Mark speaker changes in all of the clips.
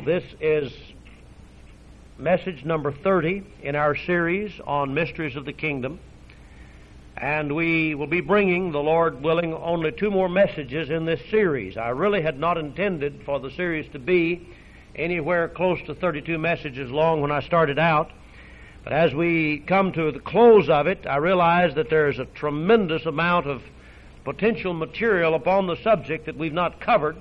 Speaker 1: This is message number 30 in our series on Mysteries of the Kingdom. And we will be bringing, the Lord willing, only 2 more messages in this series. I really had not intended for the series to be anywhere close to 32 messages long when I started out. But as we come to the close of it, I realize that there's a tremendous amount of potential material upon the subject that we've not covered.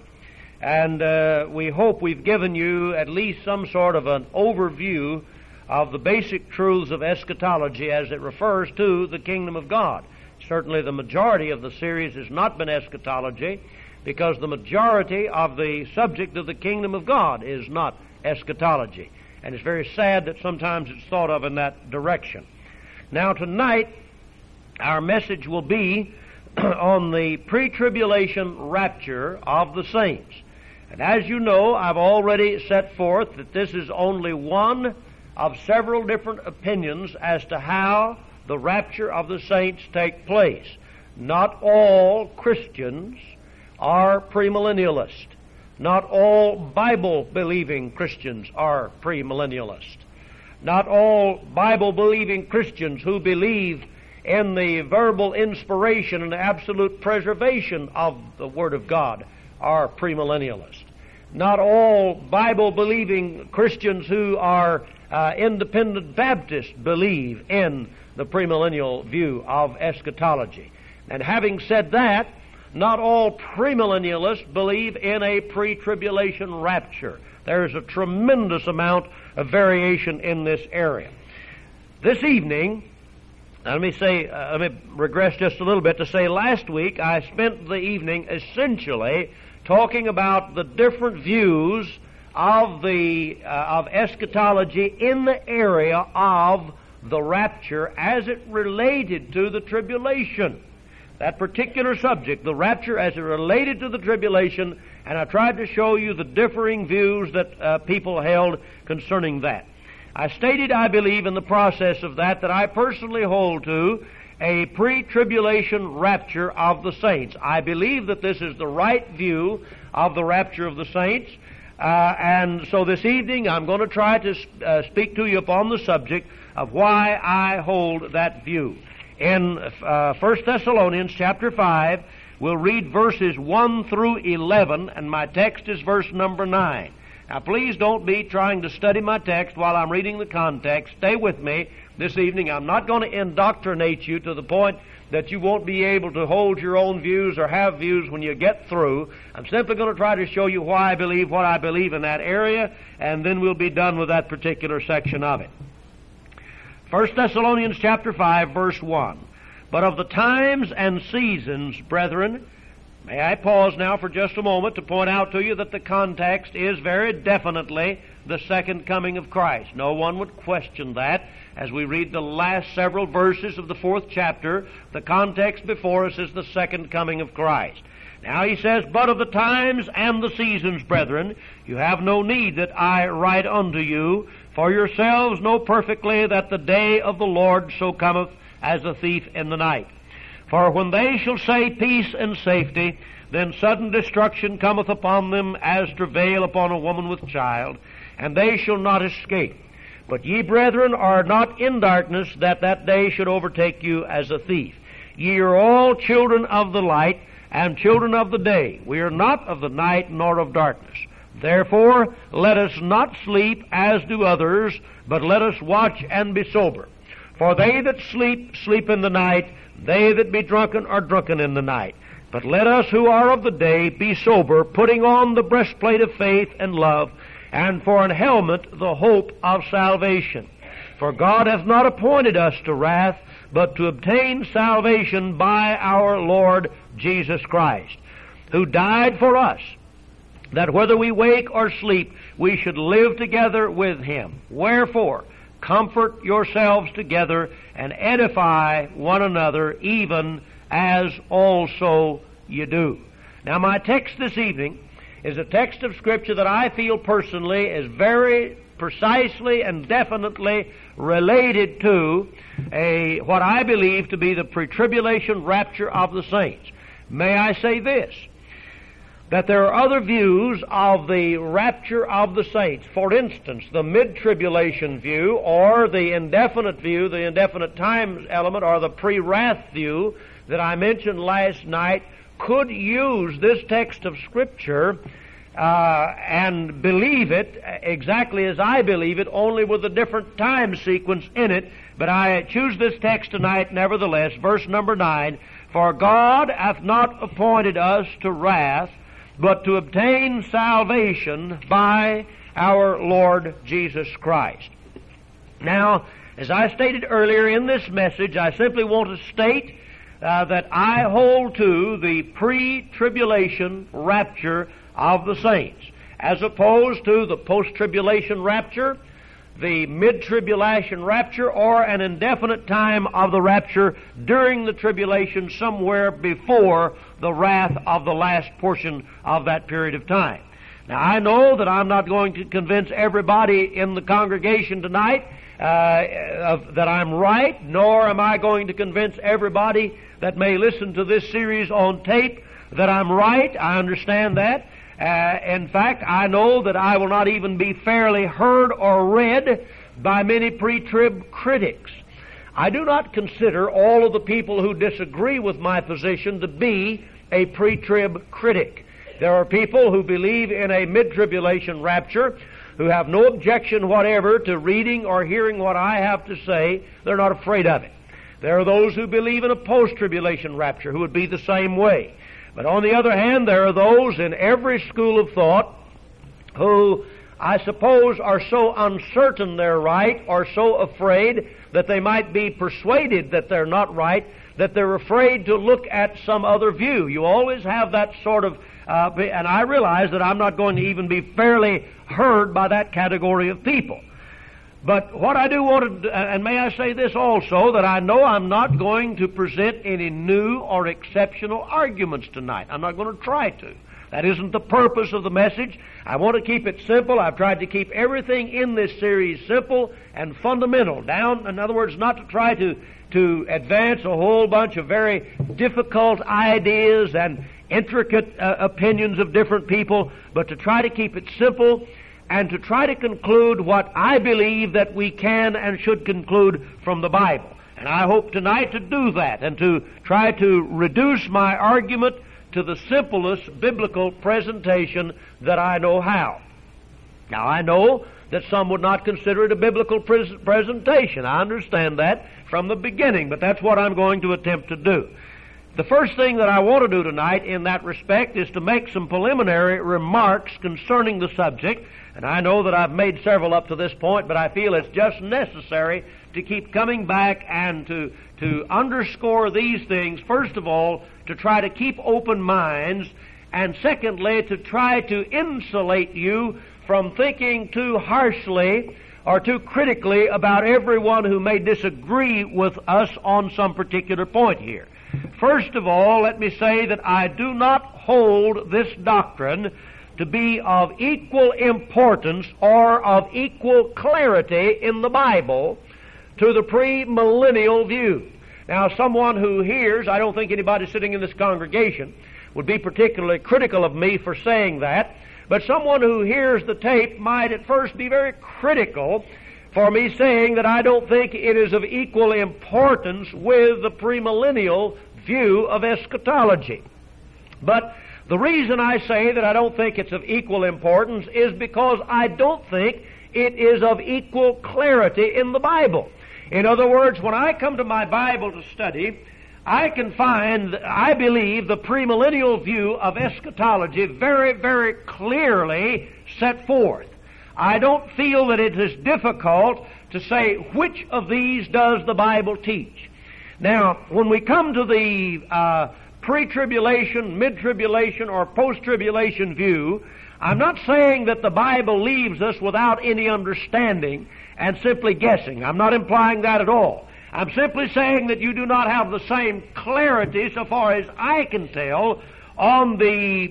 Speaker 1: And we hope we've given you at least some sort of an overview of the basic truths of eschatology as it refers to the kingdom of God. Certainly the majority of the series has not been eschatology, because the majority of the subject of the kingdom of God is not eschatology. And it's very sad that sometimes it's thought of in that direction. Now tonight, our message will be on the pre-tribulation rapture of the saints. And as you know, I've already set forth that this is only one of several different opinions as to how the rapture of the saints take place. Not all Christians are premillennialists. Not all Bible-believing Christians are premillennialists. Not all Bible-believing Christians who believe in the verbal inspiration and absolute preservation of the Word of God are premillennialists. Not all Bible-believing Christians who are independent Baptists believe in the premillennial view of eschatology. And having said that, not all premillennialists believe in a pre-tribulation rapture. There is a tremendous amount of variation in this area. This evening, let me regress just a little bit to say last week I spent the evening essentially talking about the different views of eschatology in the area of the rapture as it related to the tribulation. That particular subject, the rapture as it related to the tribulation, and I tried to show you the differing views that people held concerning that. I stated, I believe, in the process of that I personally hold to a pre-tribulation rapture of the saints. I believe that this is the right view of the rapture of the saints. And so this evening I'm going to try to speak to you upon the subject of why I hold that view. In 1 Thessalonians chapter 5, we'll read verses 1 through 11, and my text is verse number 9. Now please don't be trying to study my text while I'm reading the context. Stay with me this evening. I'm not going to indoctrinate you to the point that you won't be able to hold your own views or have views when you get through. I'm simply going to try to show you why I believe what I believe in that area, and then we'll be done with that particular section of it. 1 Thessalonians chapter 5, verse 1. But of the times and seasons, brethren, may I pause now for just a moment to point out to you that the context is very definitely the second coming of Christ. No one would question that. As we read the last several verses of the 4th chapter, the context before us is the second coming of Christ. Now he says, But of the times and the seasons, brethren, you have no need that I write unto you, for yourselves know perfectly that the day of the Lord so cometh as a thief in the night. For when they shall say peace and safety, then sudden destruction cometh upon them as travail upon a woman with child, and they shall not escape. But ye, brethren, are not in darkness, that that day should overtake you as a thief. Ye are all children of the light, and children of the day. We are not of the night, nor of darkness. Therefore, let us not sleep as do others, but let us watch and be sober. For they that sleep, sleep in the night. They that be drunken are drunken in the night. But let us who are of the day be sober, putting on the breastplate of faith and love, and for an helmet the hope of salvation. For God hath not appointed us to wrath, but to obtain salvation by our Lord Jesus Christ, who died for us, that whether we wake or sleep, we should live together with Him. Wherefore, comfort yourselves together and edify one another, even as also you do. Now my text this evening is a text of Scripture that I feel personally is very precisely and definitely related to what I believe to be the pre-tribulation rapture of the saints. May I say this? that there are other views of the rapture of the saints. For instance, the mid-tribulation view, or the indefinite view, the indefinite time element, or the pre-wrath view that I mentioned last night, could use this text of Scripture and believe it exactly as I believe it, only with a different time sequence in it. But I choose this text tonight nevertheless, verse number 9, "For God hath not appointed us to wrath, but to obtain salvation by our Lord Jesus Christ." Now, as I stated earlier in this message, I simply want to state that I hold to the pre-tribulation rapture of the saints, as opposed to the post-tribulation rapture, the mid-tribulation rapture, or an indefinite time of the rapture during the tribulation somewhere before the wrath of the last portion of that period of time. Now, I know that I'm not going to convince everybody in the congregation tonight that I'm right, nor am I going to convince everybody that may listen to this series on tape that I'm right. I understand that. In fact, I know that I will not even be fairly heard or read by many pre-trib critics. I do not consider all of the people who disagree with my position to be a pre-trib critic. There are people who believe in a mid-tribulation rapture who have no objection whatever to reading or hearing what I have to say. They're not afraid of it. There are those who believe in a post-tribulation rapture who would be the same way. But on the other hand, there are those in every school of thought who, I suppose, are so uncertain they're right, or so afraid that they might be persuaded that they're not right, that they're afraid to look at some other view. You always have that sort of, and I realize that I'm not going to even be fairly heard by that category of people. But what I do want to, and may I say this also, that I know I'm not going to present any new or exceptional arguments tonight. I'm not going to try to. That isn't the purpose of the message. I want to keep it simple. I've tried to keep everything in this series simple and fundamental. Down, in other words, not to try to advance a whole bunch of very difficult ideas and intricate opinions of different people, but to try to keep it simple and to try to conclude what I believe that we can and should conclude from the Bible. And I hope tonight to do that and to try to reduce my argument to the simplest biblical presentation that I know how. Now, I know that some would not consider it a biblical presentation. I understand that from the beginning, but that's what I'm going to attempt to do. The first thing that I want to do tonight in that respect is to make some preliminary remarks concerning the subject. And I know that I've made several up to this point, but I feel it's just necessary to keep coming back and to underscore these things. First of all, to try to keep open minds, and secondly, to try to insulate you from thinking too harshly or too critically about everyone who may disagree with us on some particular point here. First of all, let me say that I do not hold this doctrine to be of equal importance or of equal clarity in the Bible to the premillennial view. Now, someone who hears, I don't think anybody sitting in this congregation would be particularly critical of me for saying that, but someone who hears the tape might at first be very critical for me saying that I don't think it is of equal importance with the premillennial view of eschatology. But the reason I say that I don't think it's of equal importance is because I don't think it is of equal clarity in the Bible. In other words, when I come to my Bible to study, I can find, I believe, the premillennial view of eschatology very, very clearly set forth. I don't feel that it is difficult to say which of these does the Bible teach. Now, when we come to the pre-tribulation, mid-tribulation, or post-tribulation view, I'm not saying that the Bible leaves us without any understanding and simply guessing. I'm not implying that at all. I'm simply saying that you do not have the same clarity, so far as I can tell, on the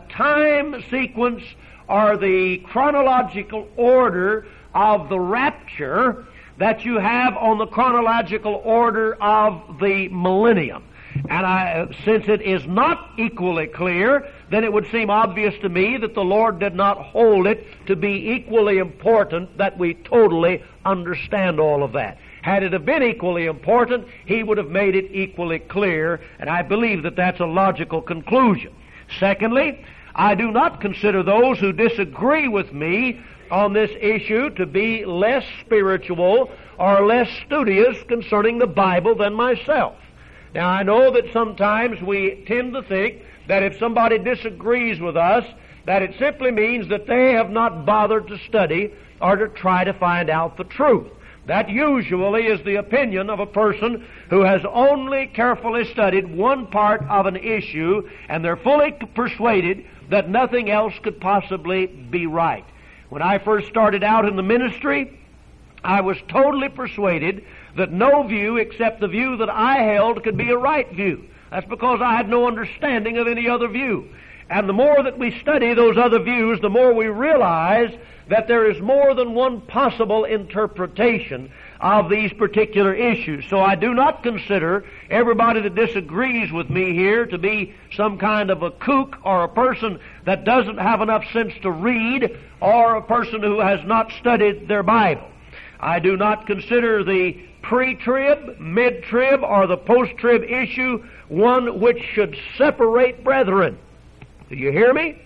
Speaker 1: time sequence or the chronological order of the rapture that you have on the chronological order of the millennium. And since it is not equally clear, then it would seem obvious to me that the Lord did not hold it to be equally important that we totally understand all of that. Had it have been equally important, He would have made it equally clear, and I believe that that's a logical conclusion. Secondly, I do not consider those who disagree with me on this issue to be less spiritual or less studious concerning the Bible than myself. Now, I know that sometimes we tend to think that if somebody disagrees with us, that it simply means that they have not bothered to study or to try to find out the truth. That usually is the opinion of a person who has only carefully studied one part of an issue, and they're fully persuaded that nothing else could possibly be right. When I first started out in the ministry, I was totally persuaded that no view except the view that I held could be a right view. That's because I had no understanding of any other view. And the more that we study those other views, the more we realize that there is more than one possible interpretation of these particular issues. So I do not consider everybody that disagrees with me here to be some kind of a kook or a person that doesn't have enough sense to read or a person who has not studied their Bible. I do not consider the pre-trib, mid-trib, or the post-trib issue one which should separate brethren. Do you hear me?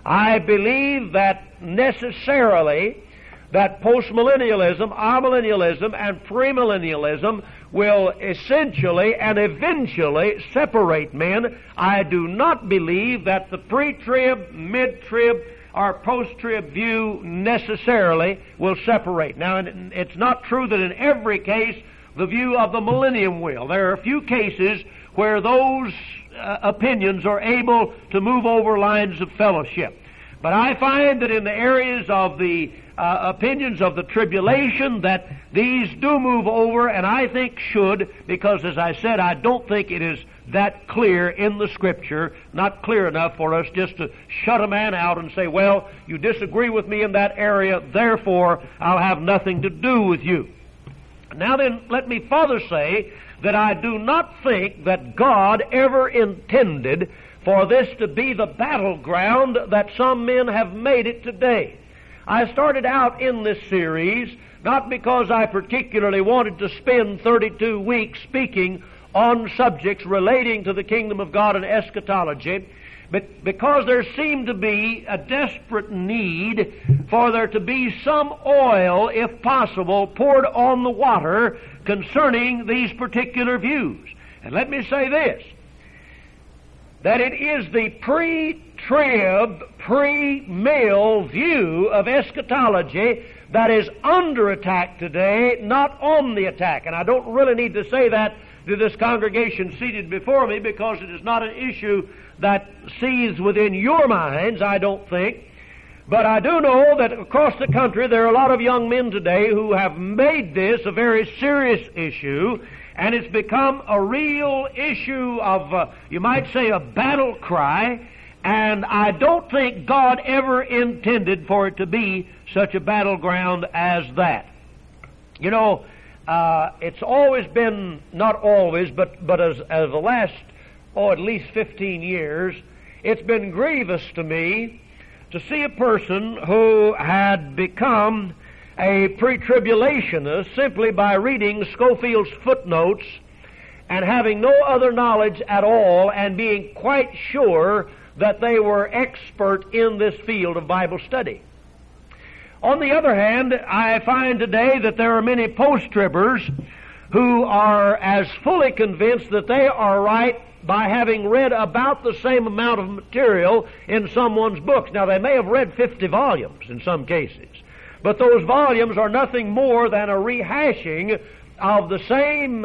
Speaker 1: I believe that necessarily that postmillennialism, amillennialism, and premillennialism will essentially and eventually separate men. I do not believe that the pre-trib, mid-trib, or post-trib view necessarily will separate. Now, it's not true that in every case the view of the millennium will. There are a few cases where those opinions are able to move over lines of fellowship. But I find that in the areas of the opinions of the tribulation that these do move over, and I think should, because as I said, I don't think it is that clear in the Scripture, not clear enough for us just to shut a man out and say, well, you disagree with me in that area, therefore I'll have nothing to do with you. Now then, let me further say that I do not think that God ever intended for this to be the battleground that some men have made it today. I started out in this series not because I particularly wanted to spend 32 weeks speaking on subjects relating to the kingdom of God and eschatology, but because there seemed to be a desperate need for there to be some oil, if possible, poured on the water concerning these particular views. And let me say this, that it is the pre-trib, pre-mill view of eschatology that is under attack today, not on the attack. And I don't really need to say that to this congregation seated before me, because it is not an issue that seethes within your minds, I don't think. But I do know that across the country there are a lot of young men today who have made this a very serious issue, and it's become a real issue of, you might say, a battle cry, and I don't think God ever intended for it to be such a battleground as that. You know, it's always been, not always, but as the last, at least 15 years, it's been grievous to me to see a person who had become a pre-tribulationist simply by reading Scofield's footnotes and having no other knowledge at all and being quite sure that they were expert in this field of Bible study. On the other hand, I find today that there are many post-tribbers who are as fully convinced that they are right by having read about the same amount of material in someone's books. Now, they may have read 50 volumes in some cases, but those volumes are nothing more than a rehashing of the same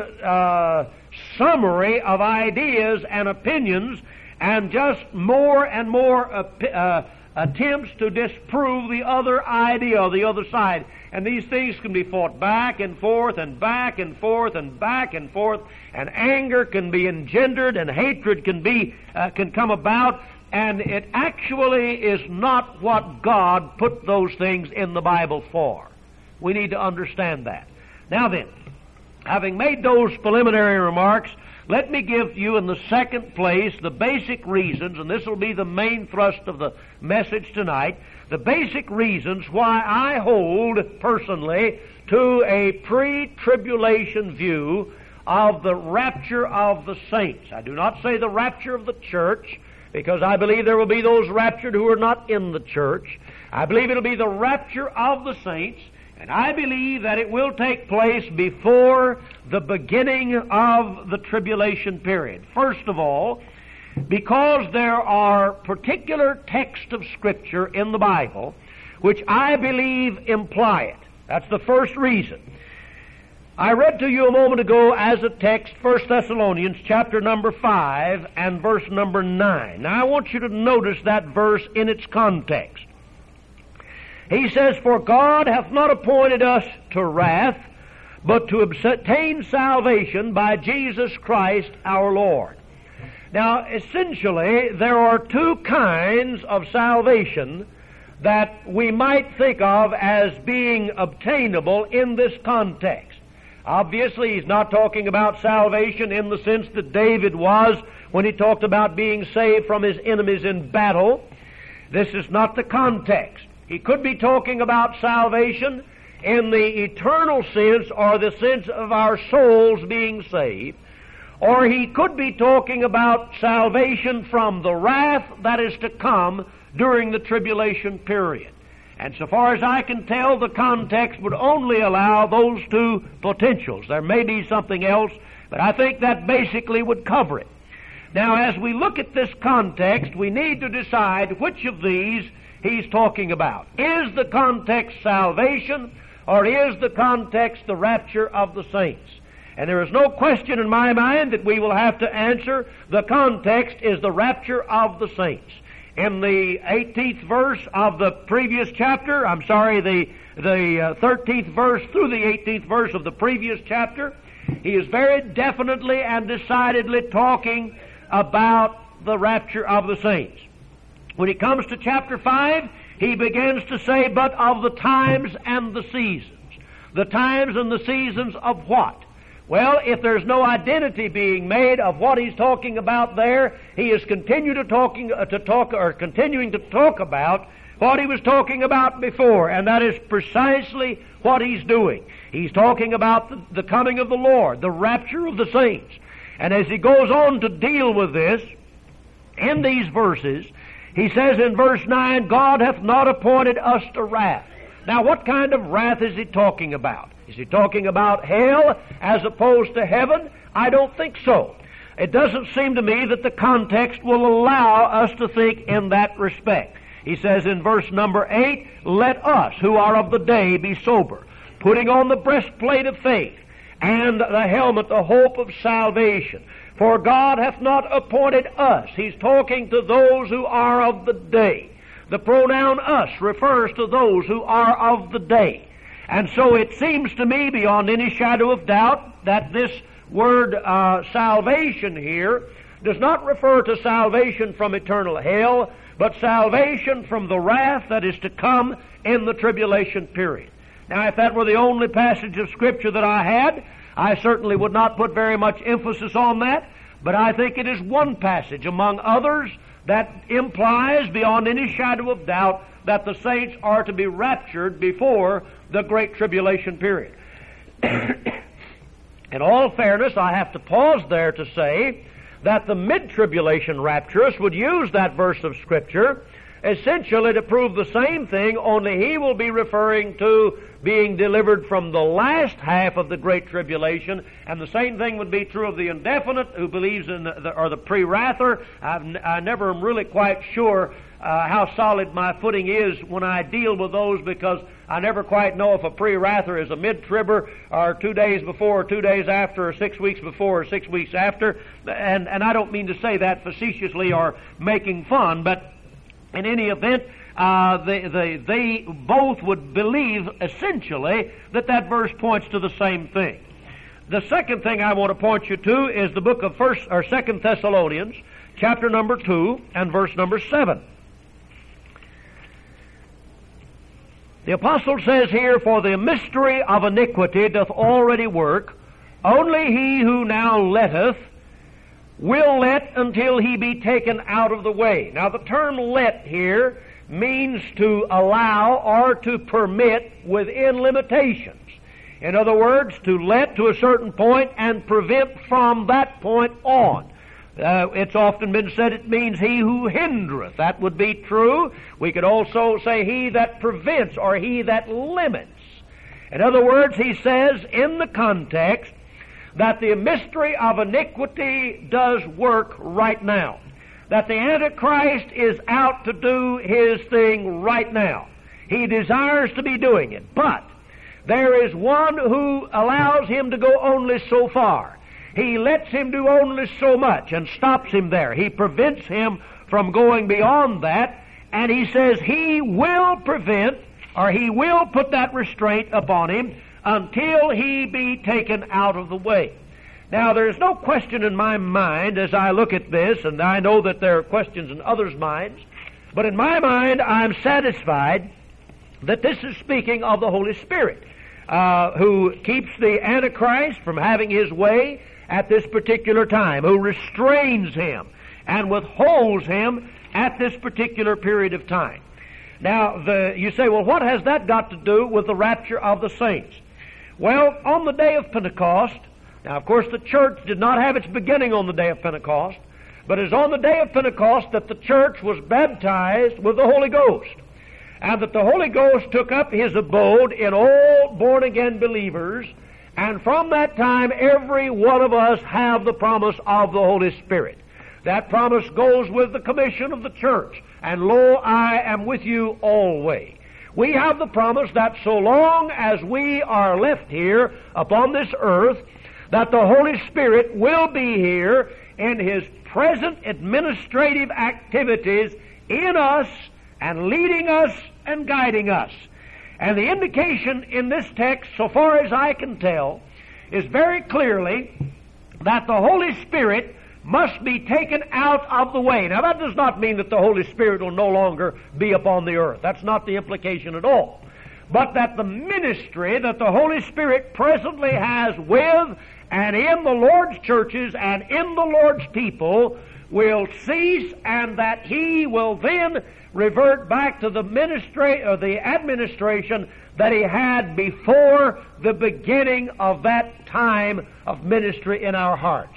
Speaker 1: summary of ideas and opinions, and just more and more attempts to disprove the other idea or the other side. And these things can be fought back and forth and back and forth and back and forth, and anger can be engendered and hatred can come about, and it actually is not what God put those things in the Bible for. We need to understand that. Now then, having made those preliminary remarks, let me give you in the second place the basic reasons, and this will be the main thrust of the message tonight, the basic reasons why I hold personally to a pre-tribulation view of the rapture of the saints. I do not say the rapture of the church, because I believe there will be those raptured who are not in the church. I believe it will be the rapture of the saints, and I believe that it will take place before the beginning of the tribulation period. First of all, because there are particular texts of Scripture in the Bible which I believe imply it. That's the first reason. I read to you a moment ago as a text 1 Thessalonians chapter number 5 and verse number 9. Now I want you to notice that verse in its context. He says, "For God hath not appointed us to wrath, but to obtain salvation by Jesus Christ our Lord." Now, essentially, there are two kinds of salvation that we might think of as being obtainable in this context. Obviously, he's not talking about salvation in the sense that David was when he talked about being saved from his enemies in battle. This is not the context. He could be talking about salvation in the eternal sense, or the sense of our souls being saved. Or he could be talking about salvation from the wrath that is to come during the tribulation period. And so far as I can tell, the context would only allow those two potentials. There may be something else, but I think that basically would cover it. Now, as we look at this context, we need to decide which of these he's talking about. Is the context salvation, or is the context the rapture of the saints? And there is no question in my mind that we will have to answer the context is the rapture of the saints. In the 18th verse of the previous chapter, the 13th verse through the 18th verse of the previous chapter, he is very definitely and decidedly talking about the rapture of the saints. When he comes to chapter 5, he begins to say, "But of the times and the seasons." The times and the seasons of what? Well, if there's no identity being made of what he's talking about there, he is continuing to talk about what he was talking about before, and that is precisely what he's doing. He's talking about the coming of the Lord, the rapture of the saints. And as he goes on to deal with this, in these verses, he says in verse 9, "God hath not appointed us to wrath." Now, what kind of wrath is he talking about? Is he talking about hell as opposed to heaven? I don't think so. It doesn't seem to me that the context will allow us to think in that respect. He says in verse number 8, "Let us, who are of the day, be sober, putting on the breastplate of faith, and the helmet, the hope of salvation. For God hath not appointed us." He's talking to those who are of the day. The pronoun us refers to those who are of the day. And so it seems to me beyond any shadow of doubt that this word salvation here does not refer to salvation from eternal hell, but salvation from the wrath that is to come in the tribulation period. Now, if that were the only passage of Scripture that I had, I certainly would not put very much emphasis on that, but I think it is one passage among others that implies beyond any shadow of doubt that the saints are to be raptured before the great tribulation period. In all fairness, I have to pause there to say that the mid-tribulation rapturist would use that verse of Scripture essentially to prove the same thing, only he will be referring to being delivered from the last half of the great tribulation, and the same thing would be true of the indefinite who believes in the pre-wrather. I never am really quite sure how solid my footing is when I deal with those, because I never quite know if a pre-wrather is a mid-tribber, or 2 days before or 2 days after, or 6 weeks before or 6 weeks after. And I don't mean to say that facetiously or making fun, but in any event, they both would believe essentially that verse points to the same thing. The second thing I want to point you to is the book of 2 Thessalonians, chapter number 2 and verse number 7. The apostle says here, "For the mystery of iniquity doth already work. Only he who now letteth will let until he be taken out of the way. Now the term let here means to allow or to permit within limitations. In other words, to let to a certain point and prevent from that point on. It's often been said it means he who hindereth. That would be true. We could also say he that prevents or he that limits. In other words, he says in the context that the mystery of iniquity does work right now. That the Antichrist is out to do his thing right now. He desires to be doing it. But there is one who allows him to go only so far. He lets him do only so much and stops him there. He prevents him from going beyond that. And he says he will prevent, or he will put that restraint upon him until he be taken out of the way. Now, there is no question in my mind as I look at this, and I know that there are questions in others' minds, but in my mind I'm satisfied that this is speaking of the Holy Spirit, who keeps the Antichrist from having his way at this particular time, who restrains him and withholds him at this particular period of time. Now, you say, well, what has that got to do with the rapture of the saints? Well, on the day of Pentecost, now, of course, the church did not have its beginning on the day of Pentecost, but it is on the day of Pentecost that the church was baptized with the Holy Ghost, and that the Holy Ghost took up his abode in all born-again believers, and from that time every one of us have the promise of the Holy Spirit. That promise goes with the commission of the church, and lo, I am with you always. We have the promise that so long as we are left here upon this earth, that the Holy Spirit will be here in His present administrative activities in us and leading us and guiding us. And the indication in this text, so far as I can tell, is very clearly that the Holy Spirit must be taken out of the way. Now, that does not mean that the Holy Spirit will no longer be upon the earth. That's not the implication at all. But that the ministry that the Holy Spirit presently has with and in the Lord's churches and in the Lord's people will cease, and that He will then revert back to the ministry or the administration that He had before the beginning of that time of ministry in our hearts.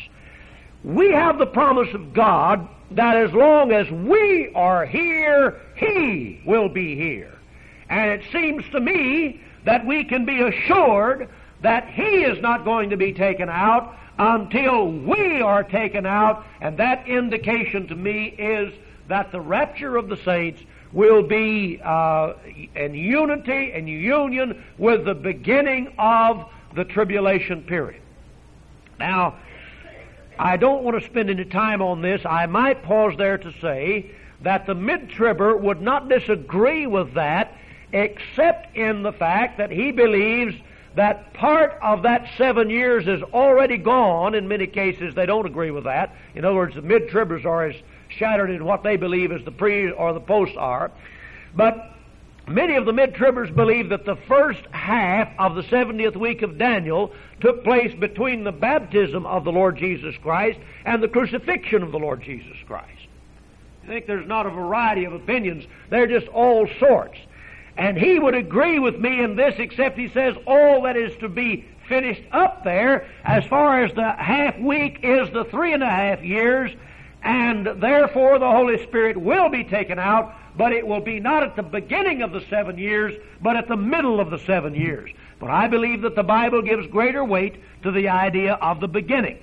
Speaker 1: We have the promise of God that as long as we are here, He will be here. And it seems to me that we can be assured that He is not going to be taken out until we are taken out, and that indication to me is that the rapture of the saints will be in unity and union with the beginning of the tribulation period. Now, I don't want to spend any time on this. I might pause there to say that the mid-tribber would not disagree with that, except in the fact that he believes that part of that 7 years is already gone. In many cases, they don't agree with that. In other words, the mid-tribbers are as shattered in what they believe as the pre or the post are. But many of the mid-tribbers believe that the first half of the 70th week of Daniel took place between the baptism of the Lord Jesus Christ and the crucifixion of the Lord Jesus Christ. I think there's not a variety of opinions. They're just all sorts. And he would agree with me in this, except he says all that is to be finished up there, as far as the half week, is the 3.5 years, and therefore the Holy Spirit will be taken out, but it will be not at the beginning of the 7 years, but at the middle of the 7 years. But I believe that the Bible gives greater weight to the idea of the beginning.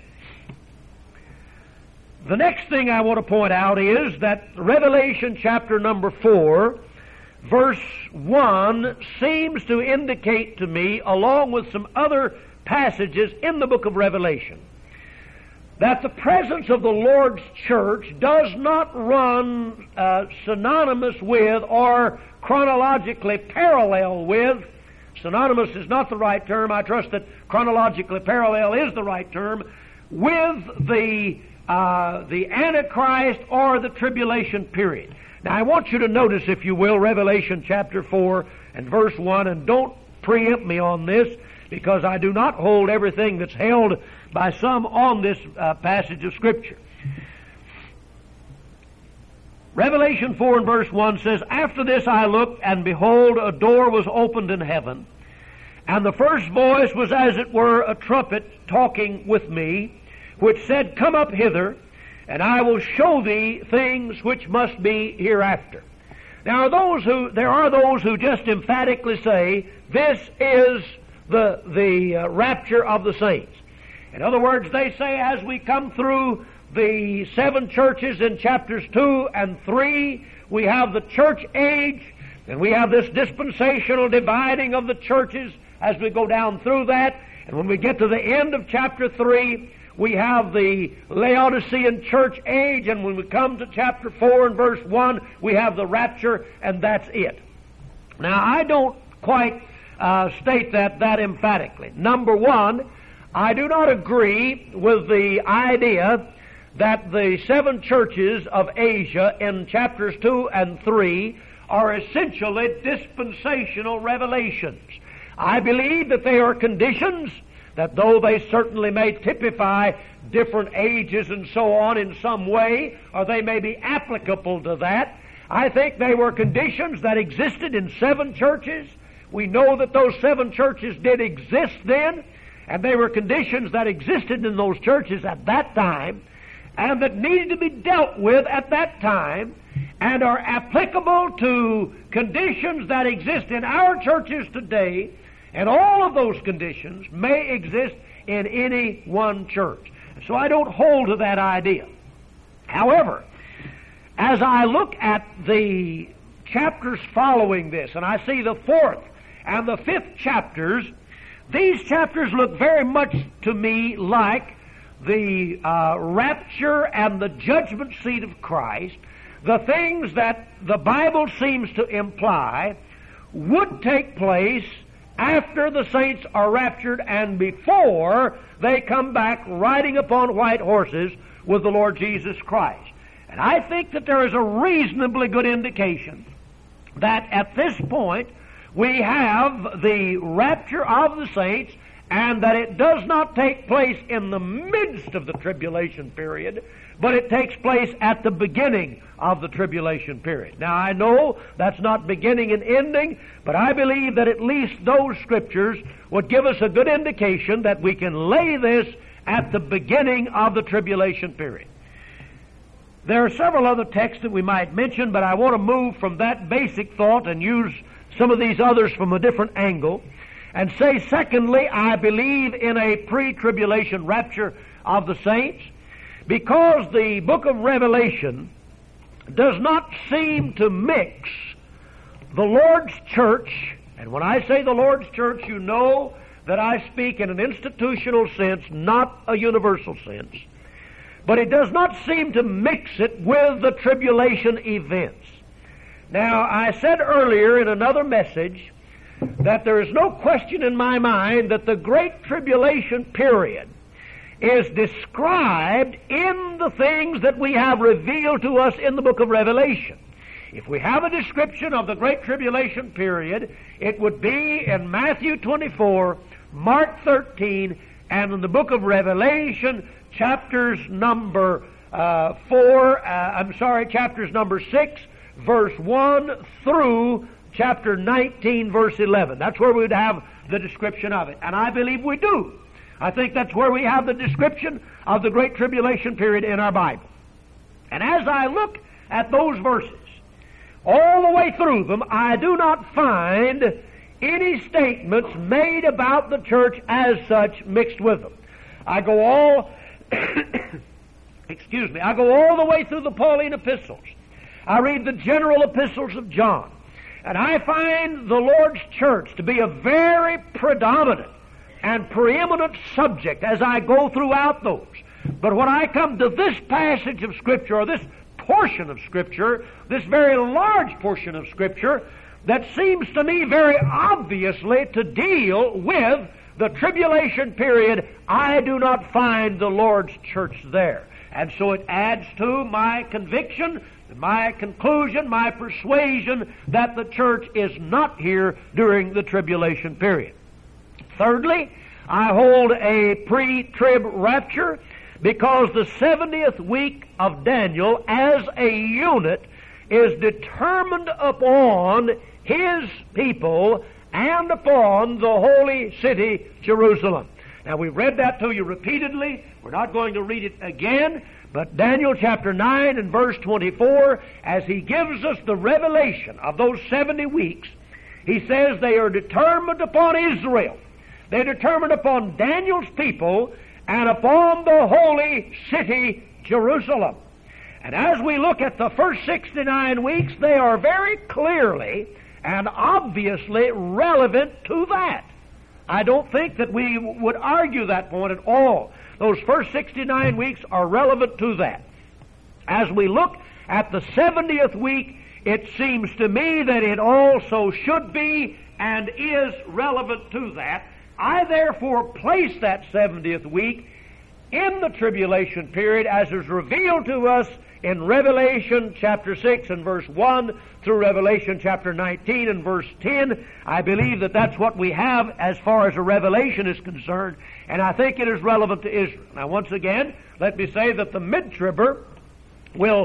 Speaker 1: The next thing I want to point out is that Revelation chapter number 4, verse 1 seems to indicate to me, along with some other passages in the book of Revelation, that the presence of the Lord's church does not run synonymous with or chronologically parallel with. Synonymous is not the right term. I trust that chronologically parallel is the right term, with the Antichrist or the tribulation period. Now, I want you to notice, if you will, Revelation chapter 4 and verse 1, and don't preempt me on this, because I do not hold everything that's held by some on this passage of Scripture. Revelation 4 and verse 1 says, "After this I looked, and behold, a door was opened in heaven. And the first voice was as it were a trumpet talking with me, which said, Come up hither, and I will show thee things which must be hereafter." Now there are those who just emphatically say, this is the rapture of the saints. In other words, they say as we come through the 7 churches in chapters 2 and 3, we have the church age, and we have this dispensational dividing of the churches as we go down through that. And when we get to the end of chapter 3, we have the Laodicean church age, and when we come to chapter 4 and verse 1, we have the rapture, and that's it. Now, I don't quite state that emphatically. Number one, I do not agree with the idea that the 7 churches of Asia in chapters 2 and 3 are essentially dispensational revelations. I believe that they are conditions that, though they certainly may typify different ages and so on in some way, or they may be applicable to that, I think they were conditions that existed in 7 churches. We know that those 7 churches did exist then, and they were conditions that existed in those churches at that time, and that needed to be dealt with at that time, and are applicable to conditions that exist in our churches today, and all of those conditions may exist in any one church. So I don't hold to that idea. However, as I look at the chapters following this, and I see the 4th and the 5th chapters, these chapters look very much to me like the rapture and the judgment seat of Christ, the things that the Bible seems to imply would take place after the saints are raptured and before they come back riding upon white horses with the Lord Jesus Christ. And I think that there is a reasonably good indication that at this point we have the rapture of the saints, and that it does not take place in the midst of the tribulation period, but it takes place at the beginning of the tribulation period. Now, I know that's not beginning and ending, but I believe that at least those scriptures would give us a good indication that we can lay this at the beginning of the tribulation period. There are several other texts that we might mention, but I want to move from that basic thought and use some of these others from a different angle, and say, secondly, I believe in a pre-tribulation rapture of the saints, because the book of Revelation does not seem to mix the Lord's church, and when I say the Lord's church, you know that I speak in an institutional sense, not a universal sense, but it does not seem to mix it with the tribulation events. Now, I said earlier in another message that there is no question in my mind that the Great Tribulation period is described in the things that we have revealed to us in the book of Revelation. If we have a description of the Great Tribulation period, it would be in Matthew 24, Mark 13, and in the book of Revelation, chapters number 6, verse 1 through chapter 19, verse 11. That's where we would have the description of it. And I believe we do. I think that's where we have the description of the Great Tribulation period in our Bible. And as I look at those verses, all the way through them, I do not find any statements made about the church as such mixed with them. I go all the way through the Pauline epistles. I read the general epistles of John, and I find the Lord's church to be a very predominant and preeminent subject as I go throughout those. But when I come to this passage of Scripture, or this portion of Scripture, this very large portion of Scripture, that seems to me very obviously to deal with the tribulation period, I do not find the Lord's church there. And so it adds to my conviction, my conclusion, my persuasion that the church is not here during the tribulation period. Thirdly, I hold a pre-trib rapture because the 70th week of Daniel as a unit is determined upon His people and upon the holy city, Jerusalem. Now, we've read that to you repeatedly. We're not going to read it again. But Daniel chapter 9 and verse 24, as he gives us the revelation of those 70 weeks, he says they are determined upon Israel. They're determined upon Daniel's people and upon the holy city, Jerusalem. And as we look at the first 69 weeks, they are very clearly and obviously relevant to that. I don't think that we would argue that point at all. Those first 69 weeks are relevant to that. As we look at the 70th week, it seems to me that it also should be and is relevant to that. I therefore place that 70th week in the tribulation period as is revealed to us in Revelation chapter 6 and verse 1 through Revelation chapter 19 and verse 10. I believe that that's what we have as far as a revelation is concerned, and I think it is relevant to Israel. Now, once again, let me say that the mid-tribber will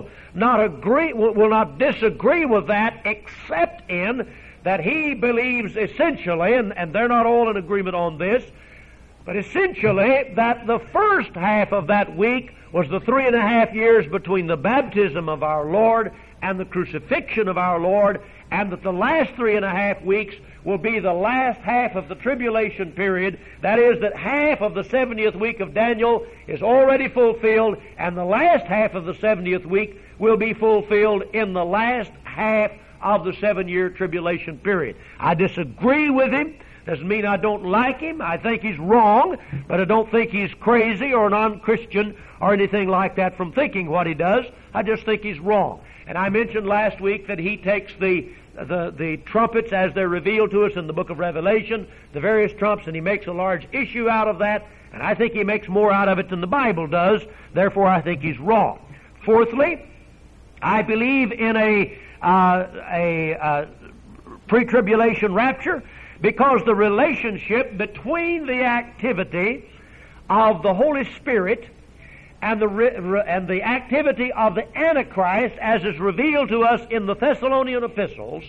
Speaker 1: not disagree with that, except in that he believes essentially, and they're not all in agreement on this, but essentially that the first half of that week was the 3.5 years between the baptism of our Lord and the crucifixion of our Lord, and that the last 3.5 weeks will be the last half of the tribulation period. That is, that half of the 70th week of Daniel is already fulfilled, and the last half of the 70th week will be fulfilled in the last half of the 7-year tribulation period. I disagree with him. Doesn't mean I don't like him. I think he's wrong, but I don't think he's crazy or non-Christian or anything like that from thinking what he does. I just think he's wrong. And I mentioned last week that he takes the trumpets as they're revealed to us in the book of Revelation, the various trumps, and he makes a large issue out of that, and I think he makes more out of it than the Bible does. Therefore, I think he's wrong. Fourthly, I believe in a pre-tribulation rapture, because the relationship between the activity of the Holy Spirit and the activity of the Antichrist, as is revealed to us in the Thessalonian epistles,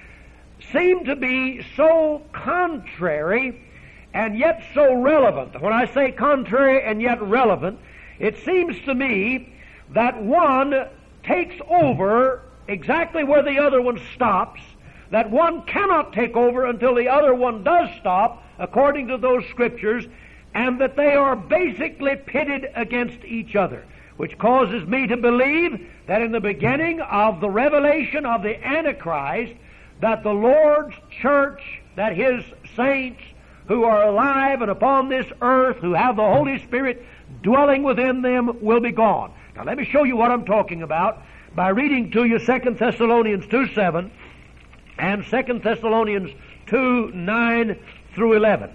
Speaker 1: seem to be so contrary and yet so relevant. When I say contrary and yet relevant, it seems to me that one takes over exactly where the other one stops, that one cannot take over until the other one does stop, according to those scriptures, and that they are basically pitted against each other, which causes me to believe that in the beginning of the revelation of the Antichrist, that the Lord's church, that His saints who are alive and upon this earth, who have the Holy Spirit dwelling within them, will be gone. Now let me show you what I'm talking about by reading to you 2 Thessalonians 2:7 and 2 Thessalonians 2:9 through 11.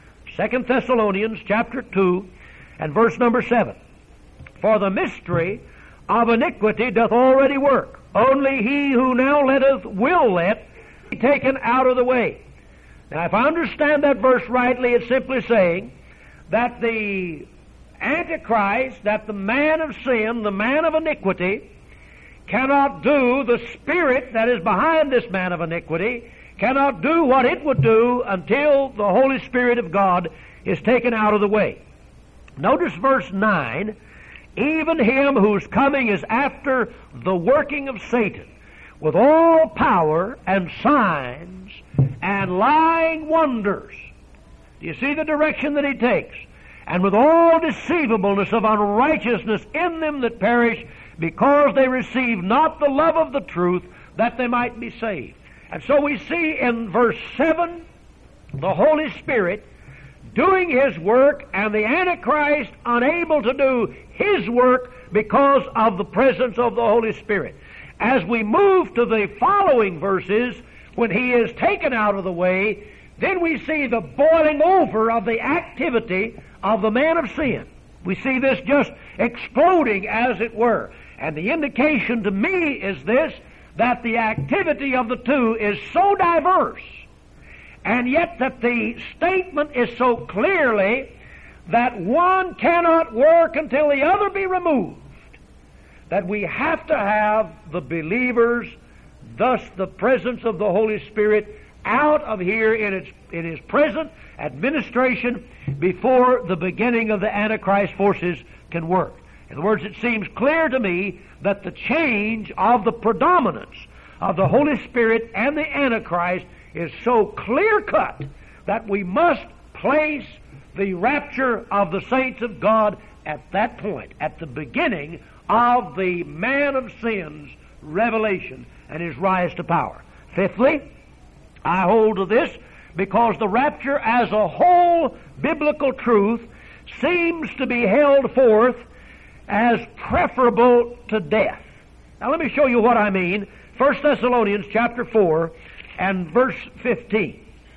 Speaker 1: 2 Thessalonians chapter 2 and verse number 7. For the mystery of iniquity doth already work. Only he who now letteth will let be taken out of the way. Now, if I understand that verse rightly, it's simply saying that the Antichrist, that the man of sin, the man of iniquity, cannot do, the spirit that is behind this man of iniquity, cannot do what it would do until the Holy Spirit of God is taken out of the way. Notice verse 9, even him whose coming is after the working of Satan, with all power and signs and lying wonders. Do you see the direction that he takes? And with all deceivableness of unrighteousness in them that perish, because they receive not the love of the truth, that they might be saved. And so we see in verse 7, the Holy Spirit doing His work, and the Antichrist unable to do his work because of the presence of the Holy Spirit. As we move to the following verses, when he is taken out of the way, then we see the boiling over of the activity of the man of sin. We see this just exploding, as it were. And the indication to me is this, that the activity of the two is so diverse, and yet that the statement is so clearly that one cannot work until the other be removed. that we have to have the believers, thus the presence of the Holy Spirit, out of here in His present administration before the beginning of the Antichrist forces can work. In other words, it seems clear to me that the change of the predominance of the Holy Spirit and the Antichrist is so clear-cut that we must place the rapture of the saints of God at that point, at the beginning of the man of sin's revelation and his rise to power. Fifthly, I hold to this because the rapture as a whole biblical truth seems to be held forth as preferable to death. Now let me show you what I mean. 1 Thessalonians chapter 4 and verse 15.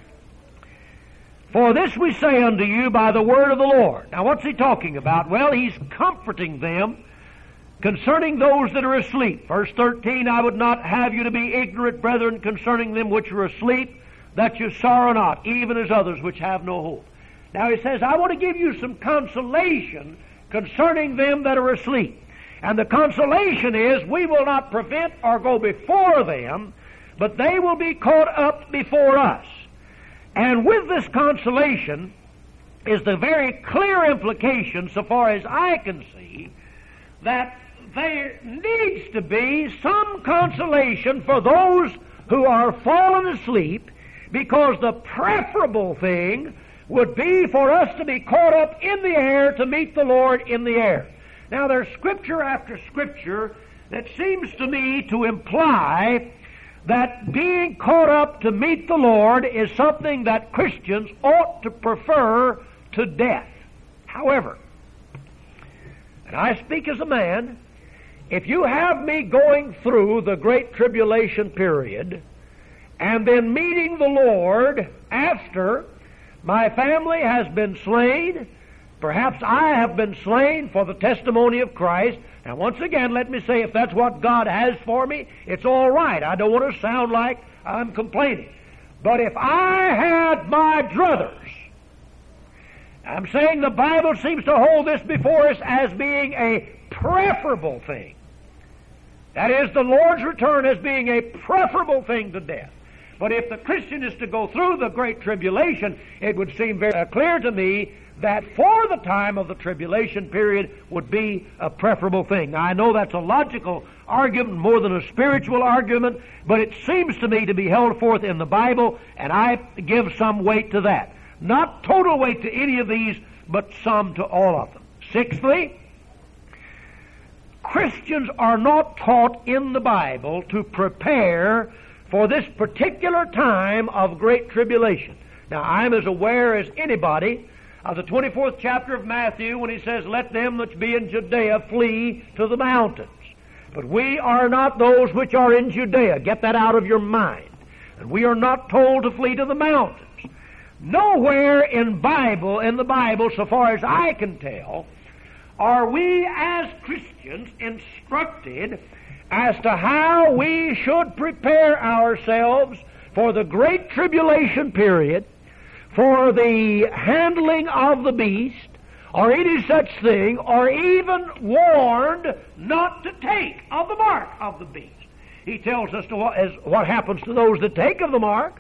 Speaker 1: For this we say unto you by the word of the Lord. Now what's he talking about? Well, he's comforting them concerning those that are asleep. Verse 13, I would not have you to be ignorant, brethren, concerning them which are asleep, that you sorrow not, even as others which have no hope. Now he says, I want to give you some consolation concerning them that are asleep. And the consolation is, we will not prevent or go before them, but they will be caught up before us. And with this consolation is the very clear implication, so far as I can see, that there needs to be some consolation for those who are fallen asleep, because the preferable thing would be for us to be caught up in the air to meet the Lord in the air. Now there's scripture after scripture that seems to me to imply that being caught up to meet the Lord is something that Christians ought to prefer to death. However, and I speak as a man, if you have me going through the great tribulation period and then meeting the Lord after my family has been slain, perhaps I have been slain for the testimony of Christ. Now once again, let me say, if that's what God has for me, it's all right. I don't want to sound like I'm complaining. But if I had my druthers, I'm saying the Bible seems to hold this before us as being a preferable thing. That is, the Lord's return as being a preferable thing to death. But if the Christian is to go through the great tribulation, it would seem very clear to me that for the time of the tribulation period would be a preferable thing. Now, I know that's a logical argument more than a spiritual argument, but it seems to me to be held forth in the Bible, and I give some weight to that. Not total weight to any of these, but some to all of them. Sixthly, Christians are not taught in the Bible to prepare for this particular time of great tribulation. Now, I'm as aware as anybody of the 24th chapter of Matthew when he says, let them which be in Judea flee to the mountains. But we are not those which are in Judea. Get that out of your mind. And we are not told to flee to the mountains. Nowhere in the Bible, so far as I can tell, are we as Christians instructed as to how we should prepare ourselves for the great tribulation period, for the handling of the beast, or any such thing, or even warned not to take of the mark of the beast. He tells us what happens to those that take of the mark,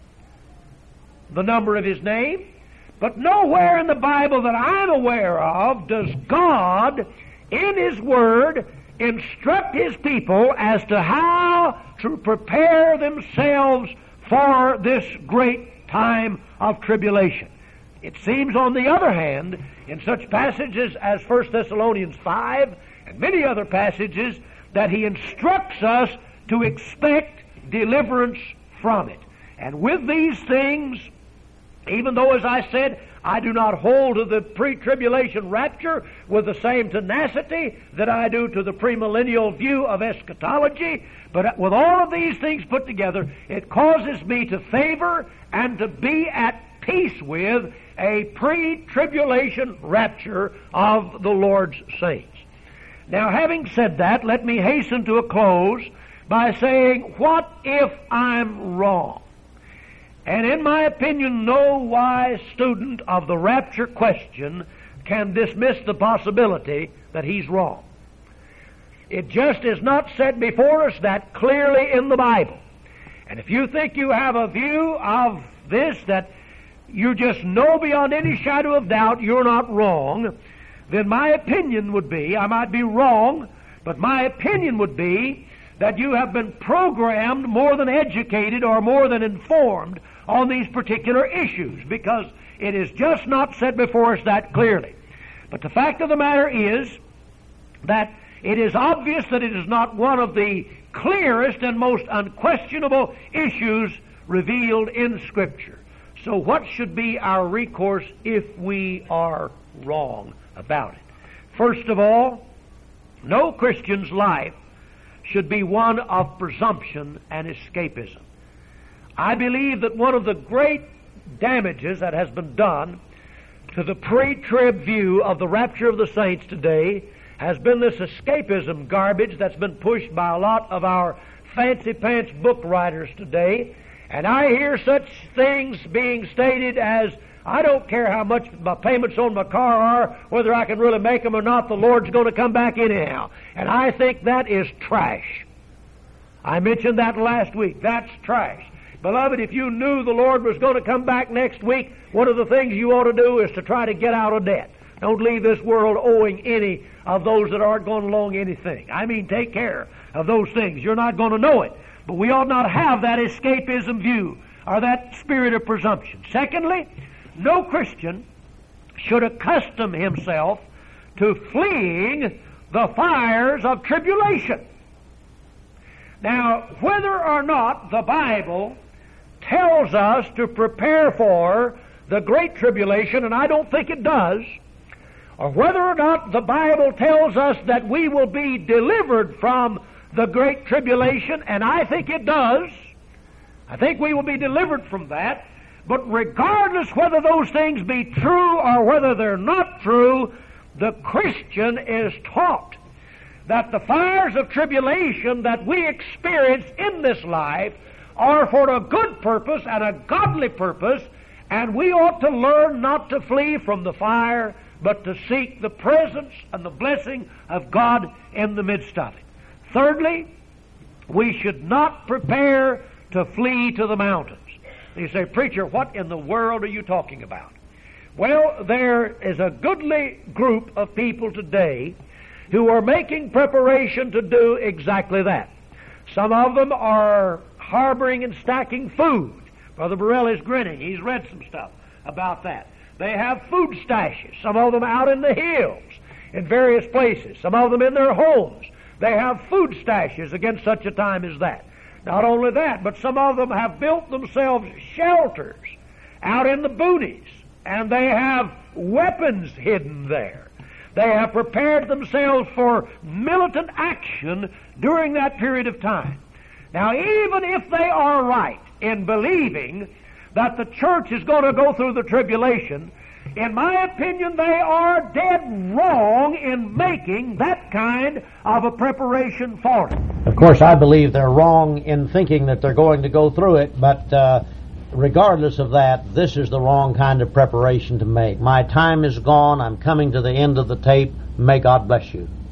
Speaker 1: the number of his name. But nowhere in the Bible that I'm aware of does God, in His Word, instruct His people as to how to prepare themselves for this great time of tribulation. It seems, on the other hand, in such passages as 1 Thessalonians 5 and many other passages, that He instructs us to expect deliverance from it. And with these things, even though, as I said, I do not hold to the pre-tribulation rapture with the same tenacity that I do to the premillennial view of eschatology, but with all of these things put together, it causes me to favor and to be at peace with a pre-tribulation rapture of the Lord's saints. Now, having said that, let me hasten to a close by saying, what if I'm wrong? And in my opinion, no wise student of the rapture question can dismiss the possibility that he's wrong. It just is not set before us that clearly in the Bible. And if you think you have a view of this that you just know beyond any shadow of doubt you're not wrong, then my opinion would be, I might be wrong, but my opinion would be that you have been programmed more than educated or more than informed on these particular issues, because it is just not set before us that clearly. But the fact of the matter is that it is obvious that it is not one of the clearest and most unquestionable issues revealed in Scripture. So what should be our recourse if we are wrong about it? First of all, no Christian's life should be one of presumption and escapism. I believe that one of the great damages that has been done to the pre-trib view of the rapture of the saints today has been this escapism garbage that's been pushed by a lot of our fancy-pants book writers today. And I hear such things being stated as, I don't care how much my payments on my car are, whether I can really make them or not, the Lord's going to come back anyhow. And I think that is trash. I mentioned that last week. That's trash. Beloved, if you knew the Lord was going to come back next week, one of the things you ought to do is to try to get out of debt. Don't leave this world owing any of those that aren't going along anything. I mean, take care of those things. You're not going to know it. But we ought not have that escapism view or that spirit of presumption. Secondly, no Christian should accustom himself to fleeing the fires of tribulation. Now, whether or not the Bible tells us to prepare for the Great Tribulation, and I don't think it does, or whether or not the Bible tells us that we will be delivered from the Great Tribulation, and I think it does. I think we will be delivered from that. But regardless whether those things be true or whether they're not true, the Christian is taught that the fires of tribulation that we experience in this life are for a good purpose and a godly purpose, and we ought to learn not to flee from the fire, but to seek the presence and the blessing of God in the midst of it. Thirdly, we should not prepare to flee to the mountains. You say, preacher, what in the world are you talking about? Well, there is a goodly group of people today who are making preparation to do exactly that. Some of them are harboring and stacking food. Brother Burrell is grinning. He's read some stuff about that. They have food stashes, some of them out in the hills, in various places, some of them in their homes. They have food stashes against such a time as that. Not only that, but some of them have built themselves shelters out in the boonies, and they have weapons hidden there. They have prepared themselves for militant action during that period of time. Now, even if they are right in believing that the church is going to go through the tribulation, in my opinion, they are dead wrong in making that kind of a preparation for it.
Speaker 2: Of course, I believe they're wrong in thinking that they're going to go through it, but regardless of that, this is the wrong kind of preparation to make. My time is gone. I'm coming to the end of the tape. May God bless you.